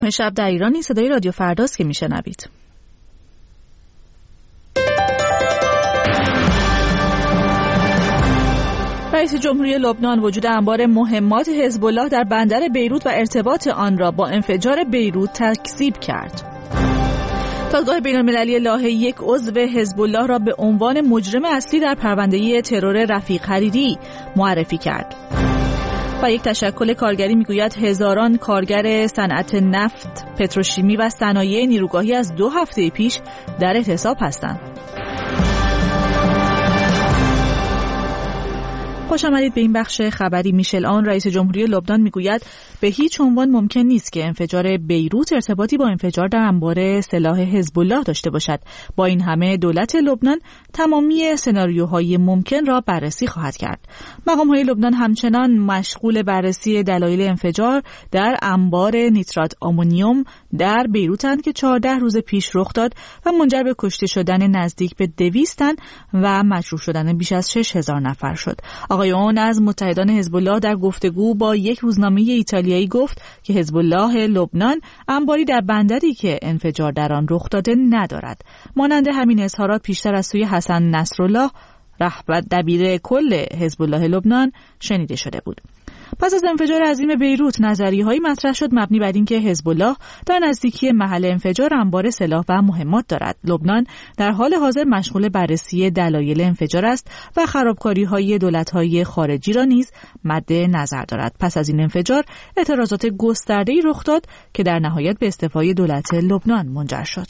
شب در ایران صدای رادیو فرداست که میشنوید. رئیس جمهوری لبنان وجود انبار مهمات حزب الله در بندر بیروت و ارتباط آن را با انفجار بیروت تکذیب کرد. دادگاه بین‌المللی لاهه یک عضو حزب الله را به عنوان مجرم اصلی در پرونده ترور رفیق حریری معرفی کرد. و یک تشکل کارگری میگوید هزاران کارگر صنعت نفت، پتروشیمی و صنایع نیروگاهی از 2 هفته پیش در اعتصاب هستند. خوش آمدید به این بخش خبری. میشل آن رئیس جمهوری لبنان میگوید به هیچ عنوان ممکن نیست که انفجار بیروت ارتباطی با انفجار در انبار سلاح حزب الله داشته باشد. با این همه دولت لبنان تمامی سناریوهای ممکن را بررسی خواهد کرد. مقام‌های لبنان همچنان مشغول بررسی دلایل انفجار در انبار نیترات آمونیوم در بیروتند که 14 روز پیش رخ داد و منجر به کشته شدن نزدیک به 200 تن و مجروح شدن بیش از 6000 نفر شد. آقای اون از متحدان حزب الله در گفتگو با یک روزنامه ایتالیایی گفت که حزب الله لبنان انباری در بندری که انفجار در آن رخ داده ندارد. مانند همین اظهارات پیشتر از سوی حسن نصرالله رهبر دبیر کل حزب الله لبنان شنیده شده بود. پس از انفجار عظیم بیروت نظریه‌هایی مطرح شد مبنی بر اینکه حزب الله در نزدیکی محل انفجار انبار سلاح و مهمات دارد. لبنان در حال حاضر مشغول بررسی دلایل انفجار است و خرابکاری‌های دولت‌های خارجی را نیز مد نظر دارد. پس از این انفجار اعتراضات گسترده‌ای رخ داد که در نهایت به استعفای دولت لبنان منجر شد.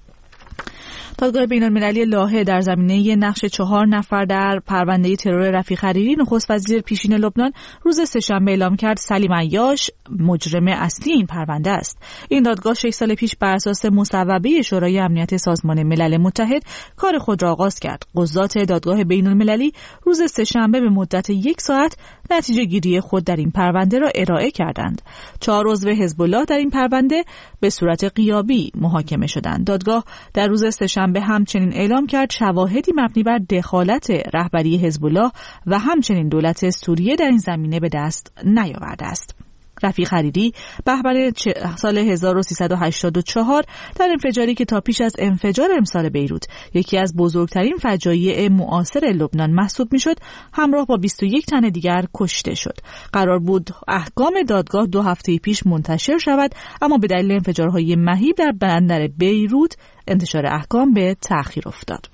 دادگاه بین‌المللی لاهه در زمینه نقش 4 نفر در پرونده ترور رفیق حریری نخست وزیر پیشین لبنان روز سه‌شنبه اعلام کرد سلیم عیاش مجرم اصلی این پرونده است. این دادگاه 6 سال پیش بر اساس مصوبه شورای امنیت سازمان ملل متحد کار خود را آغاز کرد. قضات دادگاه بین‌المللی روز سه‌شنبه به مدت 1 ساعت نتیجه گیری خود در این پرونده را ارائه کردند. 4 عضو حزب الله در این پرونده به صورت غیابی محاکمه شدند. دادگاه در روز سه‌شنبه همچنین اعلام کرد شواهدی مبنی بر دخالت رهبری حزب الله و همچنین دولت سوریه در این زمینه به دست نیاورده است. رفیق حریری بهمن سال 1384 در انفجاری که تا پیش از انفجار امسال بیروت یکی از بزرگترین فجایع معاصر لبنان محسوب میشد، همراه با 21 تن دیگر کشته شد. قرار بود احکام دادگاه 2 هفته پیش منتشر شود، اما به دلیل انفجارهای مهیب در بندر بیروت انتشار احکام به تأخیر افتاد.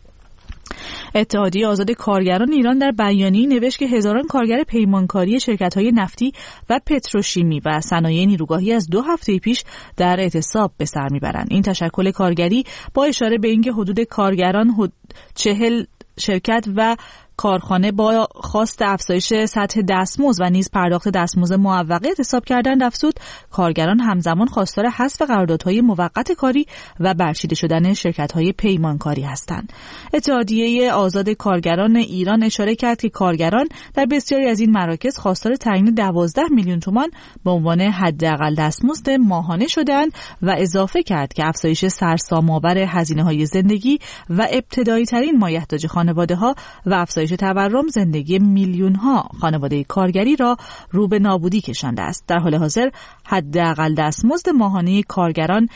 اتحادیه آزاد کارگران ایران در بیانیه‌ای نوشت که هزاران کارگر پیمانکاری شرکت‌های نفتی و پتروشیمی و صنایع نیروگاهی از 2 هفته پیش در اعتصاب به سر می‌برند. این تشکل کارگری با اشاره به اینکه حدود کارگران 40 شرکت و کارخانه با خواست افزایش سطح دستمزد و نیز پرداخت دستمزد معوقه اعتصاب کردند، افزود کارگران همزمان خواستار حذف قراردادهای موقت کاری و برچیده شدن شرکت‌های پیمانکاری هستند. اتحادیه آزاد کارگران ایران اشاره کرد که کارگران در بسیاری از این مراکز خواستار تعیین 12 میلیون تومان به عنوان حداقل دستمزد ماهانه شدند و اضافه کرد که افزایش سرسام‌آور هزینه‌های زندگی و ابتدایی‌ترین مایحتاج خانواده‌ها و افزایش تورم زندگی میلیون‌ها خانواده کارگری را رو به نابودی کشانده است. در حال حاضر حداقل دستمزد ماهانه کارگران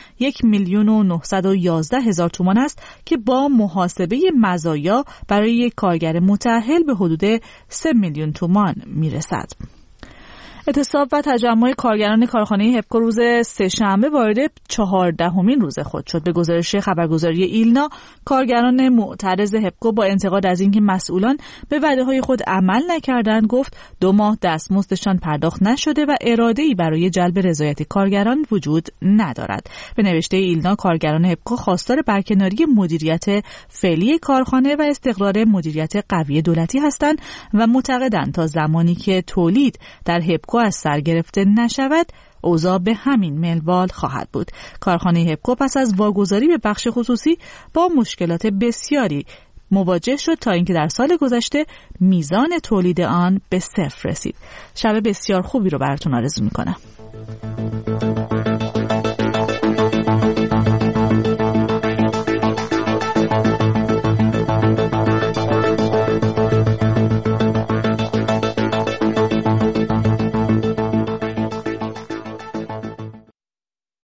1,911,000 تومان است که با محاسبه مزایا برای یک کارگر متأهل به حدود 3 میلیون تومان میرسد. اعتصاب و تجمع کارگران کارخانه هپکو روز سه‌شنبه وارد 14مین روز خود شد. به گزارش خبرگزاری ایلنا، کارگران معترض هپکو با انتقاد از اینکه مسئولان به وعده‌های خود عمل نکردند گفت 2 ماه دستمزدشان پرداخت نشده و اراده‌ای برای جلب رضایت کارگران وجود ندارد. به نوشته ایلنا، کارگران هپکو خواستار برکناری مدیریت فعلی کارخانه و استقرار مدیریت قوی دولتی هستند و معتقدند تا زمانی که تولید در هپکو از سر گرفته نشود اوضاع به همین منوال خواهد بود. کارخانه هپکو پس از واگذاری به بخش خصوصی با مشکلات بسیاری مواجه شد تا اینکه در سال گذشته میزان تولید آن به 0 رسید. شب بسیار خوبی رو براتون آرزو میکنم.